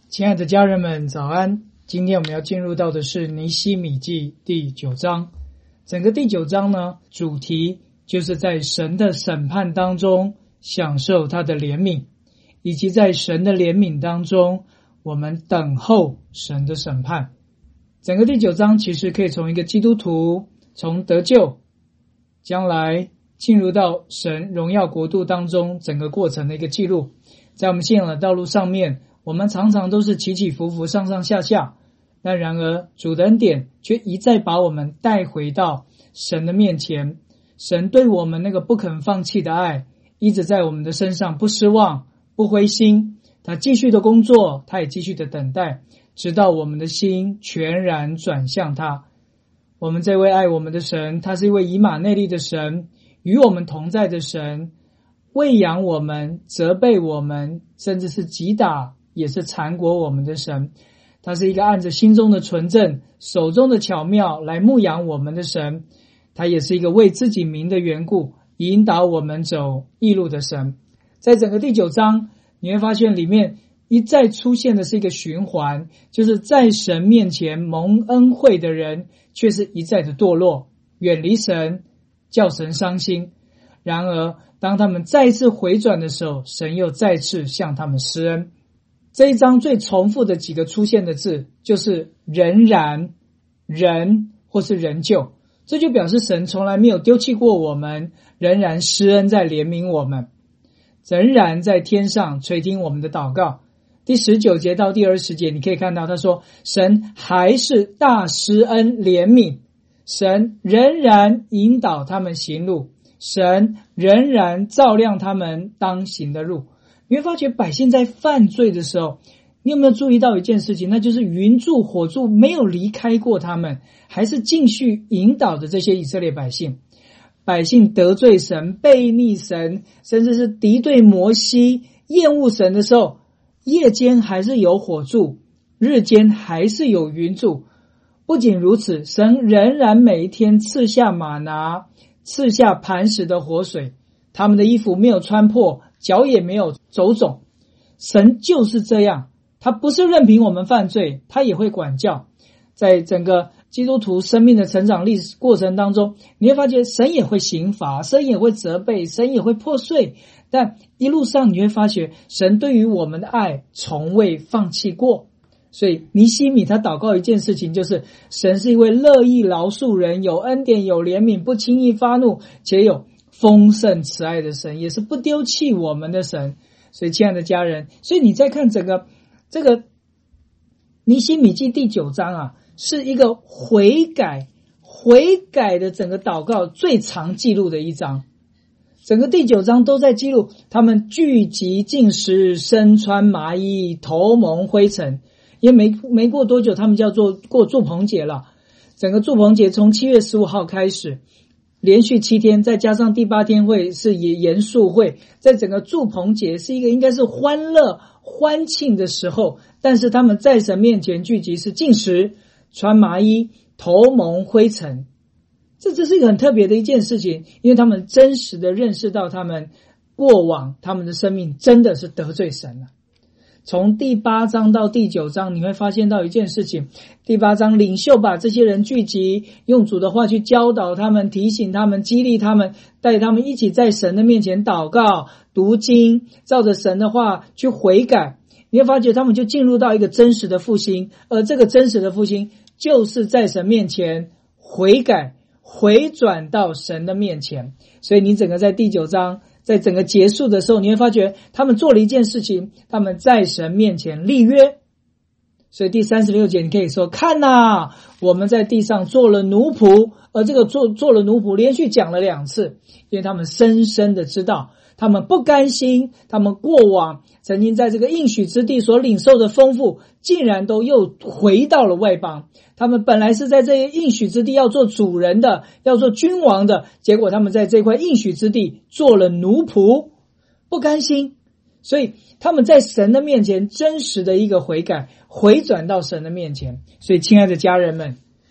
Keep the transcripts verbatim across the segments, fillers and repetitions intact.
亲爱的家人们，早安！今天我们要进入到的是尼希米记第九章。整个第九章呢，主题就是在神的审判当中享受他的怜悯，以及在神的怜悯当中我们等候神的审判。整个第九章其实可以从一个基督徒从得救将来进入到神荣耀国度当中整个过程的一个记录。在我们信仰的道路上面，我们常常都是起起伏伏上上下下，但然而主的恩典却一再把我们带回到神的面前。神对我们那个不肯放弃的爱一直在我们的身上，不失望不灰心，他继续的工作，他也继续的等待，直到我们的心全然转向他。我们这位爱我们的神，他是一位以马内利的神，与我们同在的神，喂养我们，责备我们，甚至是击打也是缠裹我们的神。他是一个按着心中的纯正，手中的巧妙来牧养我们的神。他也是一个为自己名的缘故引导我们走义路的神。在整个第九章你会发现里面一再出现的是一个循环，就是在神面前蒙恩惠的人却是一再的堕落，远离神，叫神伤心。然而当他们再次回转的时候，神又再次向他们施恩。这一章最重复的几个出现的字就是仍然、人或是仍旧，这就表示神从来没有丢弃过我们，仍然施恩在怜悯我们，仍然在天上垂听我们的祷告。第十九节到第二十节你可以看到他说，神还是大施恩怜悯，神仍然引导他们行路，神仍然照亮他们当行的路。你会发觉百姓在犯罪的时候，你有没有注意到一件事情，那就是云柱火柱没有离开过他们，还是继续引导着这些以色列百姓。百姓得罪神，背逆神，甚至是敌对摩西，厌恶神的时候，夜间还是有火柱，日间还是有云柱。不仅如此，神仍然每一天赐下玛拿，赐下磐石的活水，他们的衣服没有穿破，脚也没有走肿。神就是这样，他不是任凭我们犯罪，他也会管教。在整个基督徒生命的成长历史过程当中，你会发现神也会刑罚，神也会责备，神也会破碎，但一路上你会发觉神对于我们的爱从未放弃过。所以尼希米他祷告一件事情，就是神是一位乐意饶恕人，有恩典有怜悯，不轻易发怒，且有丰盛慈爱的神，也是不丢弃我们的神。所以亲爱的家人，所以你再看整个这个尼希米记第九章啊，是一个悔改悔改的整个祷告最常记录的一章。整个第九章都在记录他们聚集禁食，身穿麻衣，头蒙灰尘。因为没没过多久他们就要做过住棚节了。整个住棚节从七月十五号开始，连续七天，再加上第八天会是严肃会，在整个住棚节是一个应该是欢乐欢庆的时候，但是他们在神面前聚集是禁食，穿麻衣，头蒙灰尘。这这是一个很特别的一件事情，因为他们真实的认识到他们过往他们的生命真的是得罪神了。从第八章到第九章你会发现到一件事情，第八章领袖把这些人聚集，用主的话去教导他们，提醒他们，激励他们，带他们一起在神的面前祷告读经，照着神的话去悔改。你会发觉他们就进入到一个真实的复兴，而这个真实的复兴就是在神面前悔改，回转到神的面前。所以你整个在第九章在整个结束的时候，你会发觉他们做了一件事情，他们在神面前立约。所以第三十六节你可以说，看哪，我们在地上做了奴仆。而这个做做了奴仆连续讲了两次，因为他们深深的知道他们不甘心，他们过往曾经在这个应许之地所领受的丰富竟然都又回到了外邦。他们本来是在这些应许之地要做主人的，要做君王的，结果他们在这块应许之地做了奴仆，不甘心。所以他们在神的面前真实的一个悔改，回转到神的面前。所以亲爱的家人们，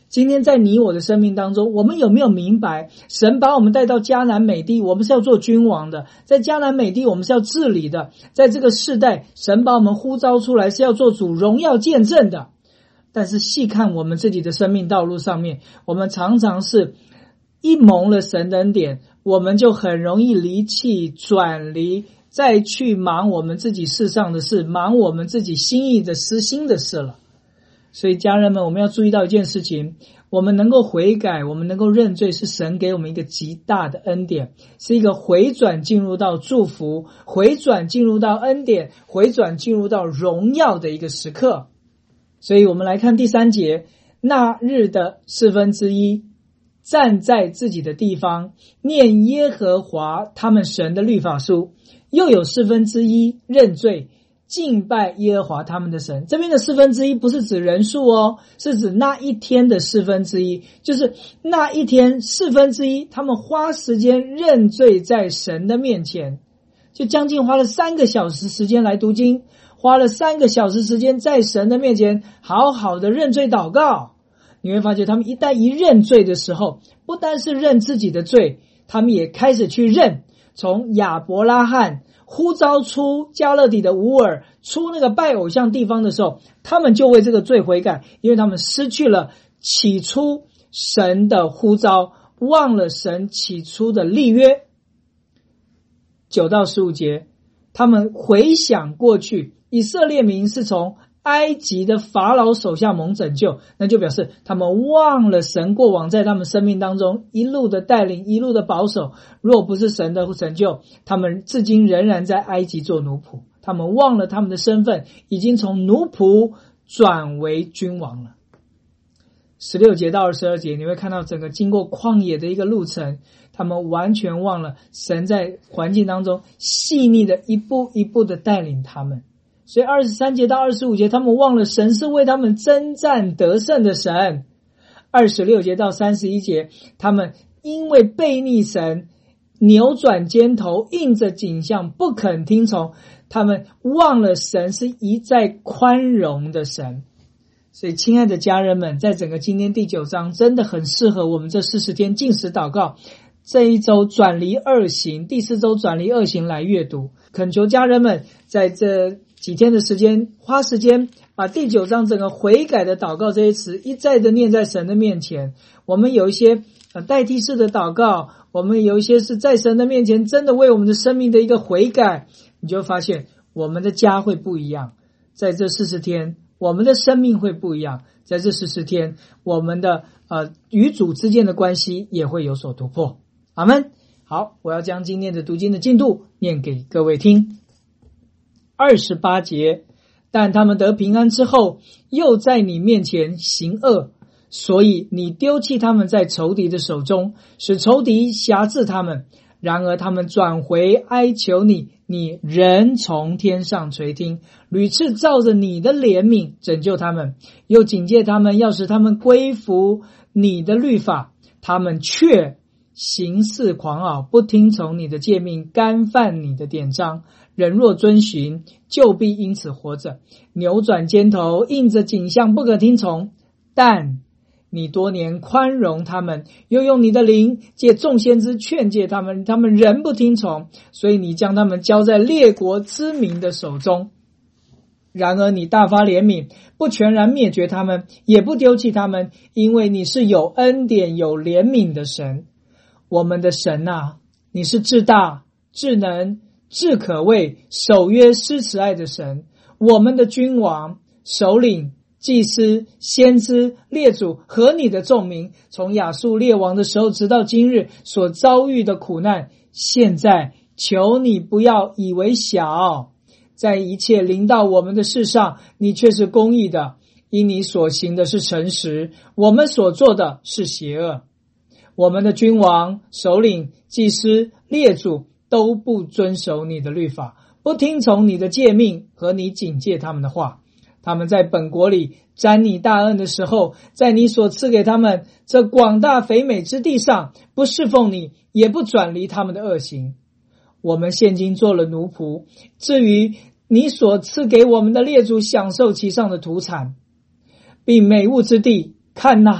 今天在你我的生命当中，我们有没有明白，神把我们带到迦南美地，我们是要做君王的，在迦南美地我们是要治理的，在这个世代，神把我们呼召出来是要做主荣耀见证的。但是细看我们自己的生命道路上面，我们常常是一蒙了神的恩典，我们就很容易离弃转离，再去忙我们自己世上的事，忙我们自己心意的私心的事了。所以家人们，我们要注意到一件事情，我们能够悔改，我们能够认罪，是神给我们一个极大的恩典，是一个回转进入到祝福，回转进入到恩典，回转进入到荣耀的一个时刻。所以我们来看第三节，那日的四分之一站在自己的地方，念耶和华他们神的律法书，又有四分之一认罪，敬拜耶和华他们的神。这边的四分之一不是指人数哦，是指那一天的四分之一，就是那一天四分之一，他们花时间认罪在神的面前，就将近花了三个小时时间来读经，花了三个小时时间在神的面前好好的认罪祷告。你会发觉他们一旦一认罪的时候，不单是认自己的罪，他们也开始去认从亚伯拉罕呼召出加勒底的乌尔，出那个拜偶像地方的时候，他们就为这个罪悔改，因为他们失去了起初神的呼召，忘了神起初的立约。九到十五节，他们回想过去，以色列民是从埃及的法老手下蒙拯救，那就表示他们忘了神过往在他们生命当中一路的带领，一路的保守。若不是神的拯救，他们至今仍然在埃及做奴仆，他们忘了他们的身份，已经从奴仆转为君王了。十六节到二十二节，你会看到整个经过旷野的一个路程，他们完全忘了神在环境当中细腻的一步一步的带领他们。所以二十三节到二十五节，他们忘了神是为他们征战得胜的神。二十六节到三十一节，他们因为悖逆神，扭转肩头，硬着颈项，不肯听从，他们忘了神是一再宽容的神。所以亲爱的家人们，在整个今天第九章真的很适合我们这四十天禁食祷告，这一周转离二行，第四周转离二行来阅读。恳求家人们在这几天的时间，花时间把第九章整个悔改的祷告这些词一再的念在神的面前。我们有一些呃代替式的祷告，我们有一些是在神的面前真的为我们的生命的一个悔改，你就发现我们的家会不一样。在这四十天我们的生命会不一样，在这四十天我们的呃与主之间的关系也会有所突破。阿们。好，我要将今天的读经的进度念给各位听。二十八节，但他们得平安之后，又在你面前行恶，所以你丢弃他们在仇敌的手中，使仇敌辖制他们。然而他们转回哀求你，你仍从天上垂听，屡次照着你的怜悯拯救他们，又警戒他们，要使他们归服你的律法，他们却行事狂傲，不听从你的诫命，干犯你的典章。人若遵循，就必因此活着。扭转肩头，硬着颈项，不可听从。但你多年宽容他们，又用你的灵借众先知劝诫他们，他们仍不听从，所以你将他们交在列国之民的手中。然而你大发怜悯，不全然灭绝他们，也不丢弃他们，因为你是有恩典有怜悯的神。我们的神啊，你是至大至能至可畏守约施慈爱的神。我们的君王首领祭司先知列祖和你的众民，从亚述列王的时候直到今日所遭遇的苦难，现在求你不要以为小，在一切临到我们的事上，你却是公义的，因你所行的是诚实，我们所做的是邪恶。我们的君王首领祭司列祖都不遵守你的律法，不听从你的诫命和你警戒他们的话。他们在本国里沾你大恩的时候，在你所赐给他们这广大肥美之地上，不侍奉你，也不转离他们的恶行。我们现今做了奴仆，至于你所赐给我们的列祖享受其上的土产，并美物之地，看哪，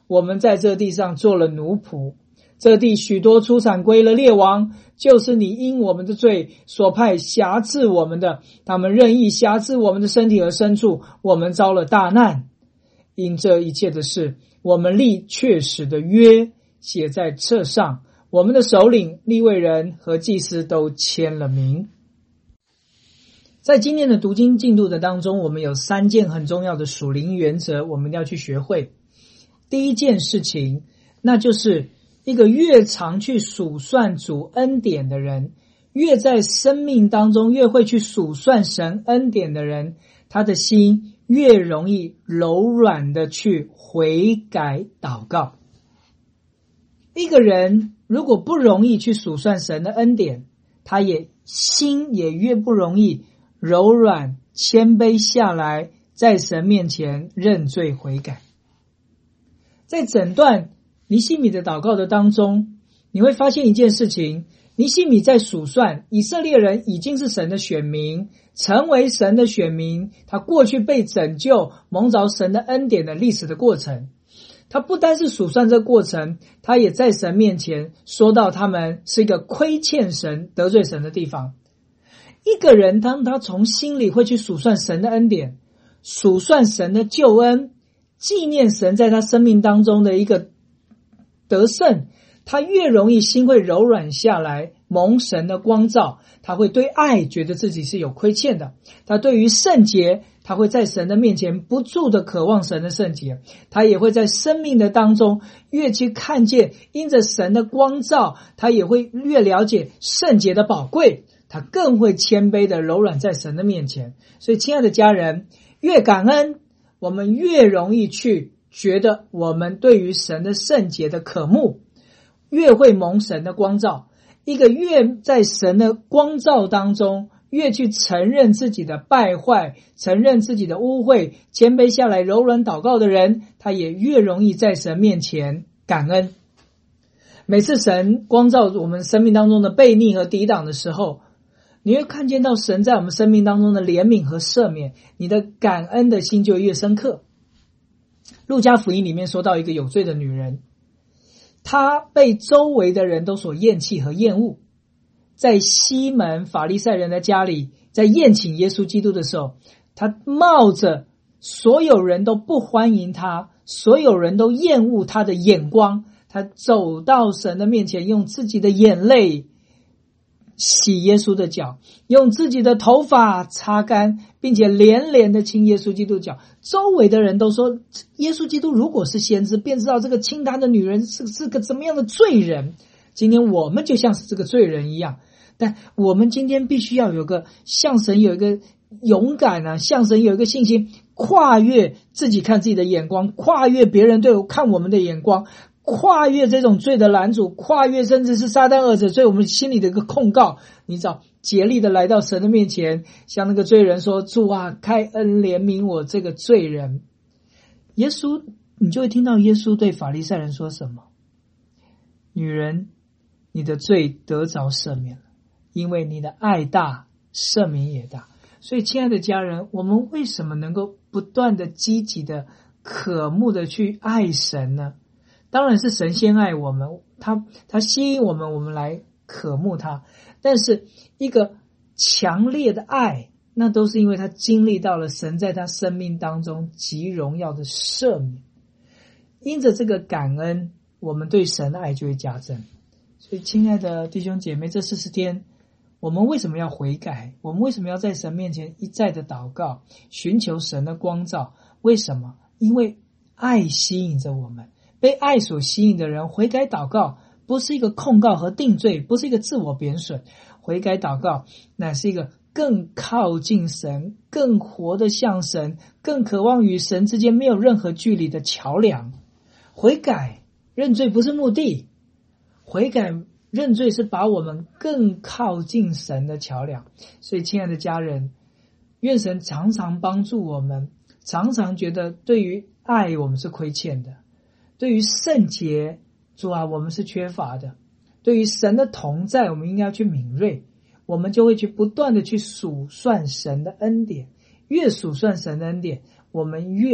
我们在这地上做了奴仆。这地许多出产归了列王，就是你因我们的罪所派辖制我们的，他们任意辖制我们的身体和牲畜，我们遭了大难。因这一切的事，我们立确实的约写在册上，我们的首领、利未人和祭司都签了名。在今天的读经进度的当中，我们有三件很重要的属灵原则，我们要去学会。第一件事情，那就是一个越常去数算主恩典的人，越在生命当中越会去数算神恩典的人，他的心越容易柔软的去悔改祷告。一个人如果不容易去数算神的恩典，他也心也越不容易柔软谦卑下来，在神面前认罪悔改。在整段尼希米的祷告的当中，你会发现一件事情，尼希米在数算以色列人已经是神的选民，成为神的选民，他过去被拯救蒙着神的恩典的历史的过程。他不单是数算这个过程，他也在神面前说到他们是一个亏欠神得罪神的地方。一个人当他从心里会去数算神的恩典，数算神的救恩，纪念神在他生命当中的一个得胜，他越容易心会柔软下来，蒙神的光照，他会对爱觉得自己是有亏欠的，他对于圣洁，他会在神的面前不住的渴望神的圣洁，他也会在生命的当中越去看见因着神的光照，他也会越了解圣洁的宝贵，他更会谦卑的柔软在神的面前。所以亲爱的家人，越感恩，我们越容易去觉得我们对于神的圣洁的渴慕，越会蒙神的光照。一个越在神的光照当中，越去承认自己的败坏，承认自己的污秽，谦卑下来柔软祷告的人，他也越容易在神面前感恩。每次神光照我们生命当中的悖逆和抵挡的时候，你会看见到神在我们生命当中的怜悯和赦免，你的感恩的心就越深刻。路加福音里面说到一个有罪的女人，她被周围的人都所厌弃和厌恶。在西门法利赛人的家里，在宴请耶稣基督的时候，她冒着所有人都不欢迎她，所有人都厌恶她的眼光，她走到神的面前，用自己的眼泪洗耶稣的脚，用自己的头发擦干，并且连连的亲耶稣基督脚。周围的人都说，耶稣基督如果是先知，便知道这个清单的女人是是个怎么样的罪人。今天我们就像是这个罪人一样，但我们今天必须要有个向神有一个勇敢啊，向神有一个信心，跨越自己看自己的眼光，跨越别人对我看我们的眼光，跨越这种罪的拦阻，跨越甚至是撒旦恶者对我们心里的一个控告，你知道，竭力的来到神的面前，向那个罪人说，主啊，开恩怜悯我这个罪人。耶稣，你就会听到耶稣对法利赛人说什么？女人，你的罪得着赦免了，因为你的爱大，赦免也大。所以亲爱的家人，我们为什么能够不断的积极的渴慕的去爱神呢？当然是神先爱我们，他他吸引我们，我们来渴慕他。但是一个强烈的爱，那都是因为他经历到了神在他生命当中极荣耀的赦免。因着这个感恩，我们对神的爱就会加增。所以亲爱的弟兄姐妹，这四十天我们为什么要悔改？我们为什么要在神面前一再的祷告，寻求神的光照？为什么？因为爱吸引着我们。被爱所吸引的人，悔改祷告不是一个控告和定罪，不是一个自我贬损，悔改祷告乃是一个更靠近神，更活得像神，更渴望与神之间没有任何距离的桥梁。悔改认罪不是目的，悔改认罪是把我们更靠近神的桥梁。所以亲爱的家人，愿神常常帮助我们，常常觉得对于爱我们是亏欠的，对于圣洁，主啊，我们是缺乏的，对于神的同在，我们应该要去敏锐，我们就会去不断的去数算神的恩典，越数算神的恩典，我们越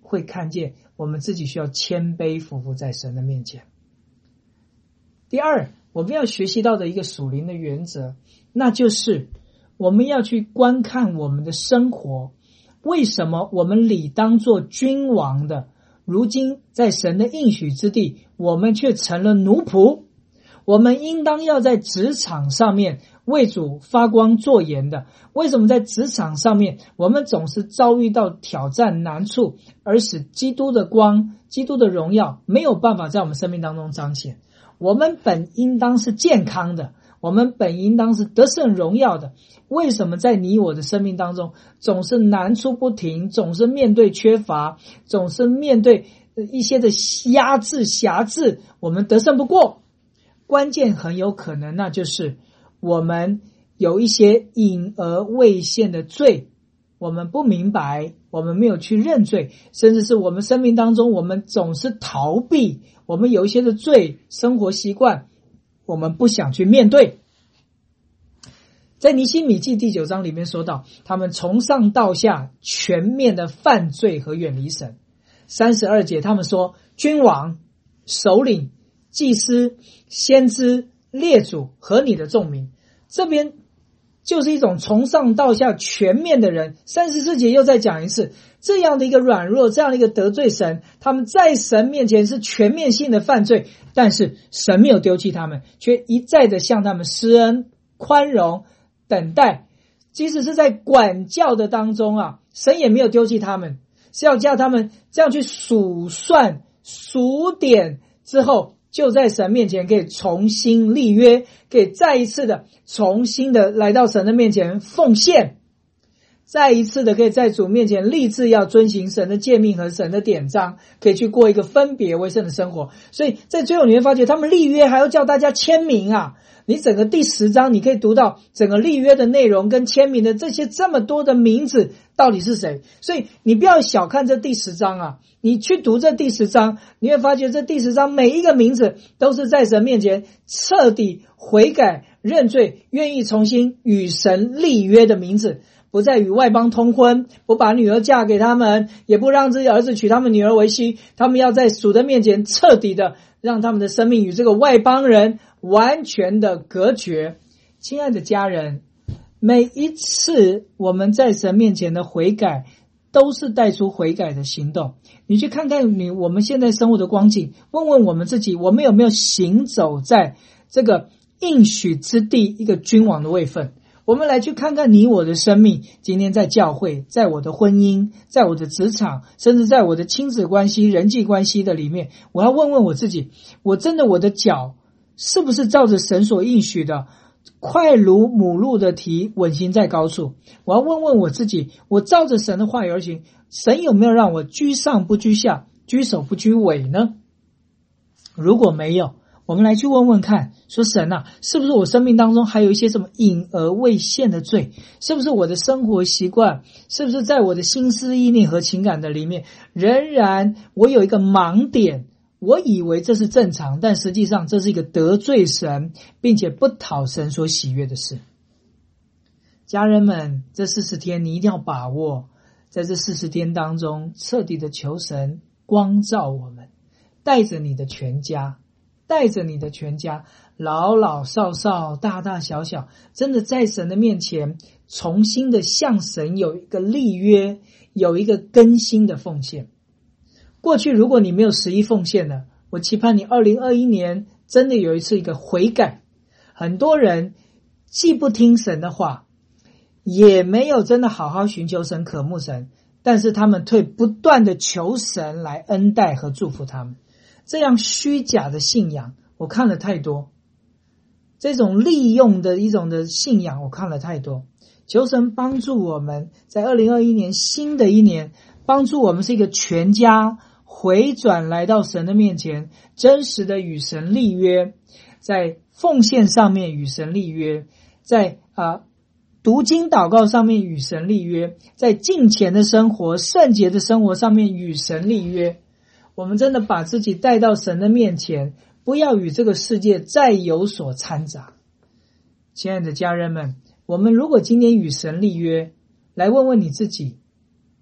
会看见我们自己需要谦卑俯伏在神的面前。第二，我们要学习到的一个属灵的原则，那就是我们要去观看我们的生活，为什么我们理当做君王的，如今在神的应许之地，我们却成了奴仆。我们应当要在职场上面为主发光作盐的。为什么在职场上面我们总是遭遇到挑战难处，而使基督的光、基督的荣耀没有办法在我们生命当中彰显？我们本应当是健康的，我们本应当是得胜荣耀的，为什么在你我的生命当中总是难处不停，总是面对缺乏，总是面对一些的压制辖制，我们得胜不过？关键很有可能那就是我们有一些隐而未现的罪，我们不明白，我们没有去认罪，甚至是我们生命当中我们总是逃避，我们有一些的罪生活习惯我们不想去面对。在尼希米记第九章里面说到，他们从上到下全面的犯罪和远离神。三十二节他们说，君王、首领、祭司、先知、列祖和你的众民，这边就是一种从上到下全面的人。三十四节又再讲一次，这样的一个软弱，这样的一个得罪神，他们在神面前是全面性的犯罪，但是神没有丢弃他们，却一再的向他们施恩、宽容、等待。即使是在管教的当中啊，神也没有丢弃他们，是要叫他们这样去数算、数点之后，就在神面前可以重新立约，可以再一次的重新的来到神的面前奉献，再一次的可以在主面前立志要遵行神的诫命和神的典章，可以去过一个分别为圣的生活。所以在最后你会发觉他们立约还要叫大家签名啊，你整个第十章你可以读到整个立约的内容跟签名的这些这么多的名字到底是谁。所以你不要小看这第十章啊，你去读这第十章，你会发觉这第十章每一个名字都是在神面前彻底悔改认罪，愿意重新与神立约的名字，不再与外邦通婚，不把女儿嫁给他们，也不让自己儿子娶他们女儿为妻，他们要在主的面前彻底的让他们的生命与这个外邦人完全的隔绝。亲爱的家人，每一次我们在神面前的悔改都是带出悔改的行动。你去看看你我们现在生活的光景，问问我们自己，我们有没有行走在这个应许之地一个君王的位分？我们来去看看你我的生命，今天在教会，在我的婚姻，在我的职场，甚至在我的亲子关系、人际关系的里面，我要问问我自己，我真的我的脚是不是照着神所应许的快如母鹿的蹄稳行在高处？我要问问我自己，我照着神的话语而行，神有没有让我居上不居下，居首不居尾呢？如果没有，我们来去问问看，说神啊，是不是我生命当中还有一些什么隐而未现的罪？是不是我的生活习惯，是不是在我的心思意念和情感的里面，仍然我有一个盲点，我以为这是正常，但实际上这是一个得罪神并且不讨神所喜悦的事。家人们，这四十天你一定要把握，在这四十天当中彻底的求神光照我们，带着你的全家，带着你的全家，老老少少大大小小，真的在神的面前重新的向神有一个立约，有一个更新的奉献。过去如果你没有十一奉献的，我期盼你二零二一年真的有一次一个悔改。很多人既不听神的话，也没有真的好好寻求神渴慕神，但是他们会不断的求神来恩待和祝福他们。这样虚假的信仰我看了太多，这种利用的一种的信仰我看了太多。求神帮助我们在二零二一年新的一年，帮助我们是一个全家回转来到神的面前，真实的与神立约，在奉献上面与神立约，在啊、呃、读经祷告上面与神立约，在敬虔的生活、圣洁的生活上面与神立约。我们真的把自己带到神的面前，不要与这个世界再有所掺杂。亲爱的家人们，我们如果今天与神立约，来问问你自己，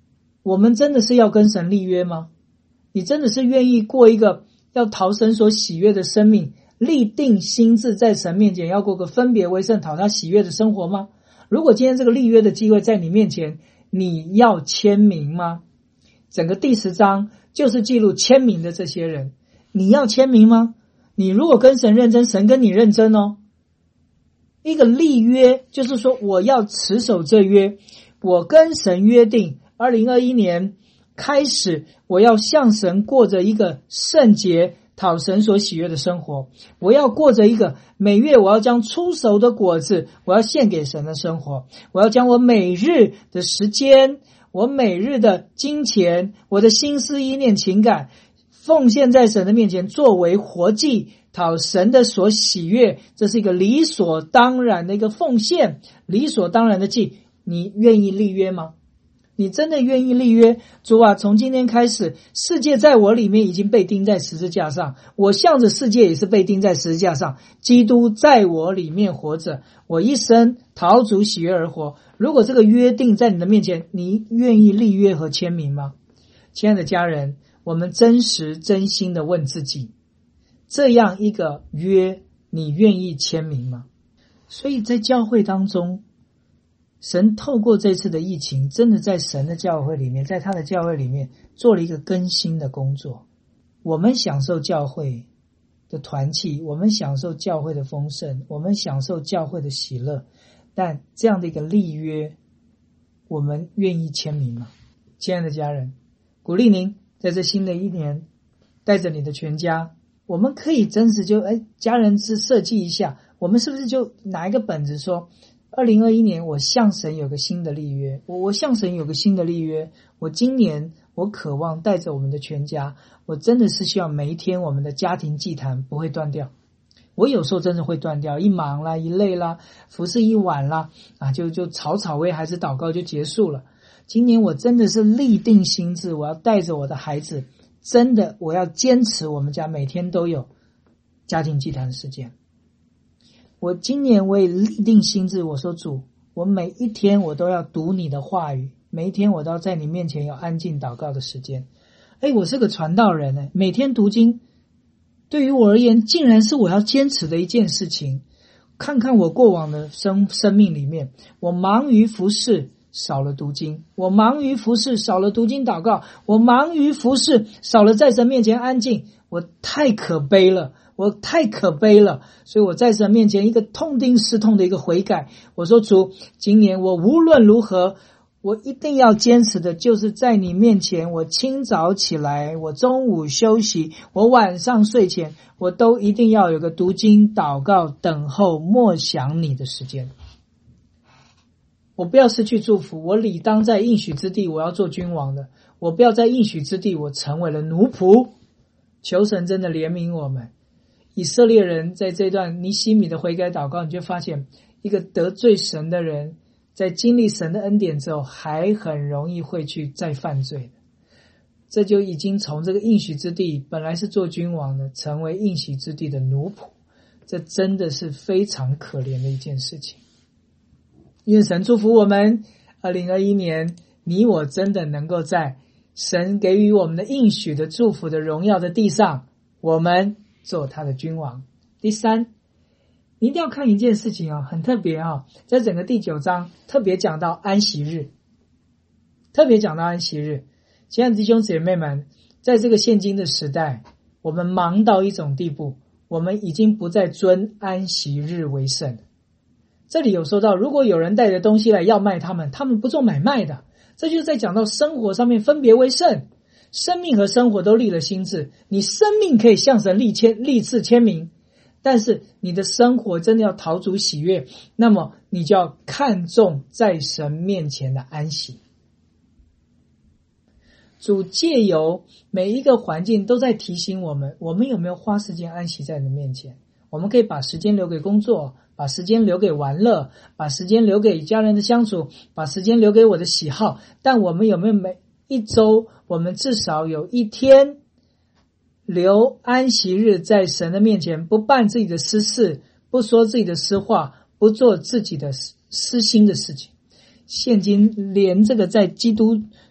我们真的是要跟神立约吗？你真的是愿意过一个要讨神所喜悦的生命，立定心志在神面前要过个分别为圣讨他喜悦的生活吗？如果今天这个立约的机会在你面前，你要签名吗？整个第十章就是记录签名的这些人，你要签名吗？你如果跟神认真，神跟你认真哦。一个立约就是说我要持守这约，我跟神约定二零二一年开始我要向神过着一个圣洁讨神所喜悦的生活，我要过着一个每月我要将出熟的果子我要献给神的生活，我要将我每日的时间，我每日的金钱，我的心思意念情感奉献在神的面前作为活祭，讨神的所喜悦，这是一个理所当然的一个奉献，理所当然的祭。你愿意立约吗？你真的愿意立约？主啊，从今天开始，世界在我里面已经被钉在十字架上，我向着世界也是被钉在十字架上，基督在我里面活着，我一生讨主喜悦而活。如果这个约定在你的面前，你愿意立约和签名吗？亲爱的家人，我们真实真心的问自己，这样一个约你愿意签名吗？所以在教会当中，神透过这次的疫情，真的在神的教会里面，在他的教会里面做了一个更新的工作。我们享受教会的团契，我们享受教会的丰盛，我们享受教会的喜乐，但这样的一个立约，我们愿意签名吗？亲爱的家人，鼓励您在这新的一年带着你的全家，我们可以真实就哎，家人是设计一下，我们是不是就拿一个本子说二零二一年我向神有个新的立约，我我向神有个新的立约，我今年我渴望带着我们的全家，我真的是希望每一天我们的家庭祭坛不会断掉。我有时候真的会断掉，一忙啦，一累啦，服侍一晚啦，啊，就就草草为孩子祷告就结束了。今年我真的是立定心志，我要带着我的孩子，真的我要坚持我们家每天都有家庭祭坛时间。我今年我也立定心志，我说主，我每一天我都要读你的话语，每一天我都要在你面前有安静祷告的时间。诶，我是个传道人诶，每天读经对于我而言竟然是我要坚持的一件事情。看看我过往的生生命里面，我忙于服侍少了读经，我忙于服侍少了读经祷告，我忙于服侍少了在神面前安静，我太可悲了，我太可悲了。所以我在神面前一个痛定思痛的一个悔改，我说主，今年我无论如何我一定要坚持的就是在你面前，我清早起来，我中午休息，我晚上睡前，我都一定要有个读经祷告等候默想你的时间。我不要失去祝福，我理当在应许之地我要做君王的，我不要在应许之地我成为了奴仆。求神真的怜悯我们。以色列人在这段尼希米的悔改祷告，你就发现一个得罪神的人在经历神的恩典之后，还很容易会去再犯罪的。这就已经从这个应许之地本来是做君王的，成为应许之地的奴仆，这真的是非常可怜的一件事情。愿神祝福我们二零二一年，你我真的能够在神给予我们的应许的祝福的荣耀的地上，我们做他的君王。第三，你一定要看一件事情啊，很特别啊，在整个第九章特别讲到安息日，特别讲到安息日。亲爱的弟兄姐妹们，在这个现今的时代，我们忙到一种地步，我们已经不再尊安息日为圣。这里有说到，如果有人带着东西来要卖他们，他们不做买卖的，这就是在讲到生活上面分别为圣。生命和生活都立了心志，你生命可以向神立签立志签名，但是你的生活真的要讨主喜悦，那么你就要看重在神面前的安息。主借由每一个环境都在提醒我们，我们有没有花时间安息在你的面前。我们可以把时间留给工作，把时间留给玩乐，把时间留给与家人的相处，把时间留给我的喜好，但我们有没有每一周我们至少有一天留安息日在神的面前，不办自己的私事，不说自己的私话，不做自己的私心的事情。现今连这个在基督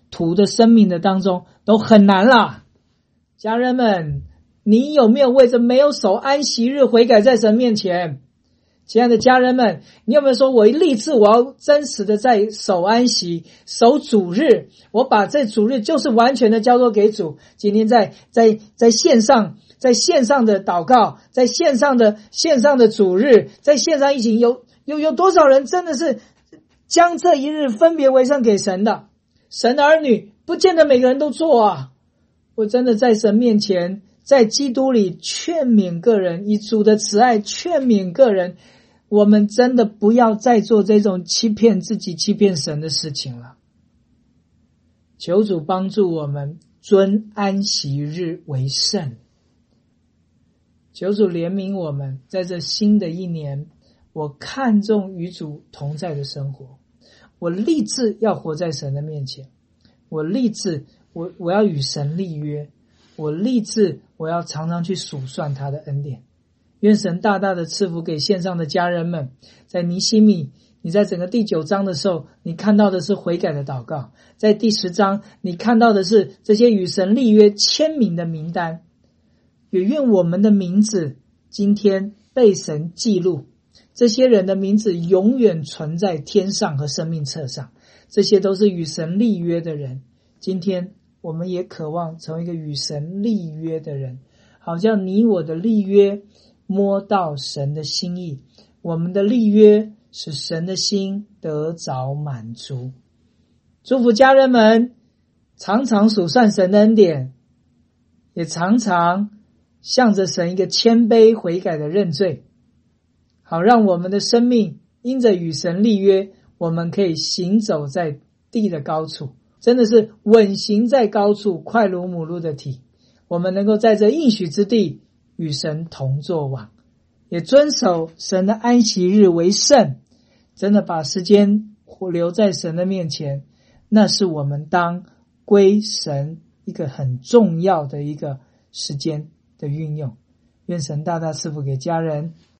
土的生命的当中都很难啦。家人们，你有没有为着没有守安息日悔改在神面前？亲爱的家人们，你有没有说我立志我要真实的在守安息，守主日，我把这主日就是完全的交托给主。今天在在在线上在线上的祷告，在线上的线上的主日，在线上疫情，有有有多少人真的是将这一日分别为圣给神的？神的儿女不见得每个人都做啊。我真的在神面前，在基督里劝勉个人，以主的慈爱劝勉个人，我们真的不要再做这种欺骗自己欺骗神的事情了。求主帮助我们尊安息日为圣，求主怜悯我们，在这新的一年，我看重与主同在的生活，我立志要活在神的面前，我立志我我要与神立约，我立志我要常常去数算他的恩典。愿神大大的赐福给线上的家人们。在尼希米，你在整个第九章的时候，你看到的是悔改的祷告；在第十章，你看到的是这些与神立约签名的名单。也愿我们的名字今天被神记录，这些人的名字永远存在天上和生命册上，这些都是与神立约的人。今天我们也渴望成为一个与神立约的人，好像你我的立约摸到神的心意，我们的立约使神的心得着满足。祝福家人们常常数算神的恩典，也常常向着神一个谦卑悔改的认罪，好让我们的生命因着与神立约，我们可以行走在地的高处，真的是稳行在高处，快如母鹿的体。我们能够在这应许之地与神同作王，也遵守神的安息日为圣，真的把时间留在神的面前，那是我们当归神一个很重要的一个时间的运用。愿神大大赐福给家人。